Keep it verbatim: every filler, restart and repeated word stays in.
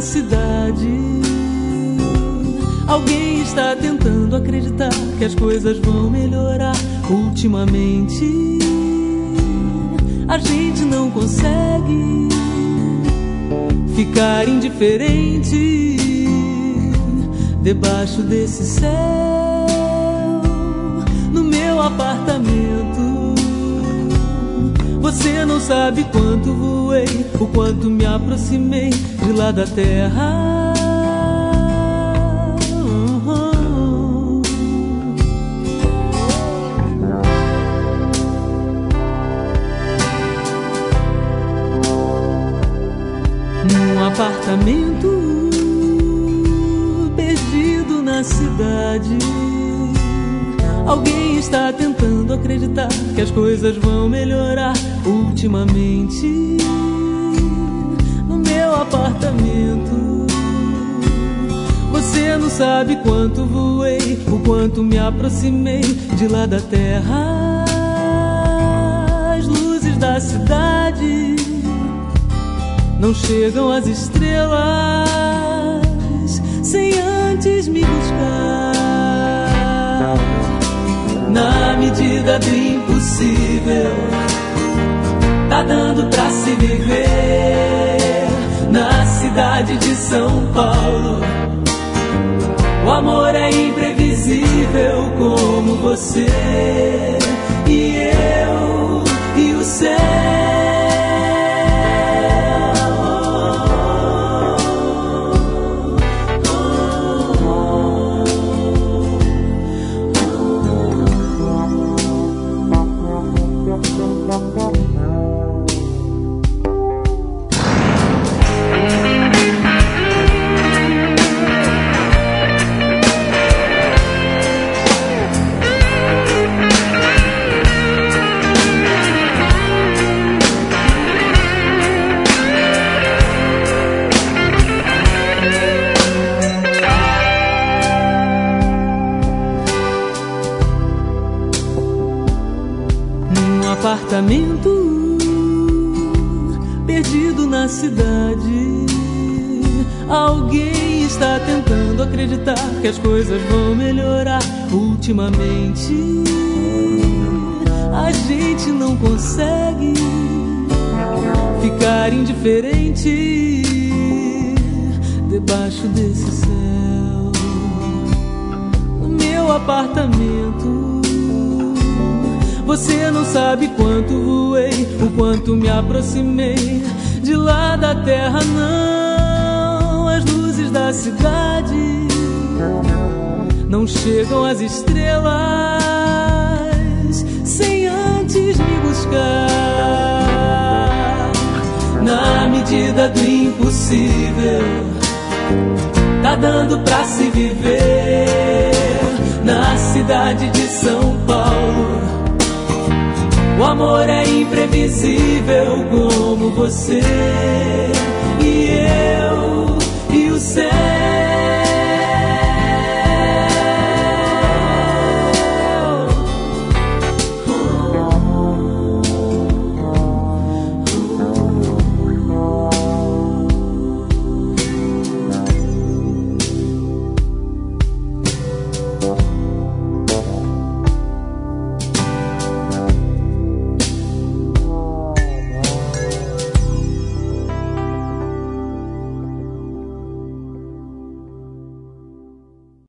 cidade. Alguém está tentando acreditar que as coisas vão melhorar. Ultimamente a gente não consegue ficar indiferente debaixo desse céu. No meu apartamento, você não sabe quanto voei, o quanto me aproximei de lá da terra. Num apartamento perdido na cidade, alguém está tentando acreditar que as coisas vão melhorar. Ultimamente, no meu apartamento, você não sabe quanto voei, o quanto me aproximei de lá da terra. As luzes da cidade não chegam às estrelas sem antes me buscar. Na medida do impossível, tá dando pra se viver. Na cidade de São Paulo, o amor é imprevisível como você e eu e o céu. Apartamento perdido na cidade, alguém está tentando acreditar que as coisas vão melhorar. Ultimamente a gente não consegue ficar indiferente debaixo desse céu. No meu apartamento, você não sabe quanto voei, o quanto me aproximei de lá da terra, não. As luzes da cidade não chegam às estrelas sem antes me buscar. Na medida do impossível, tá dando pra se viver. Na cidade de São Paulo, o amor é imprevisível como você e eu e o céu.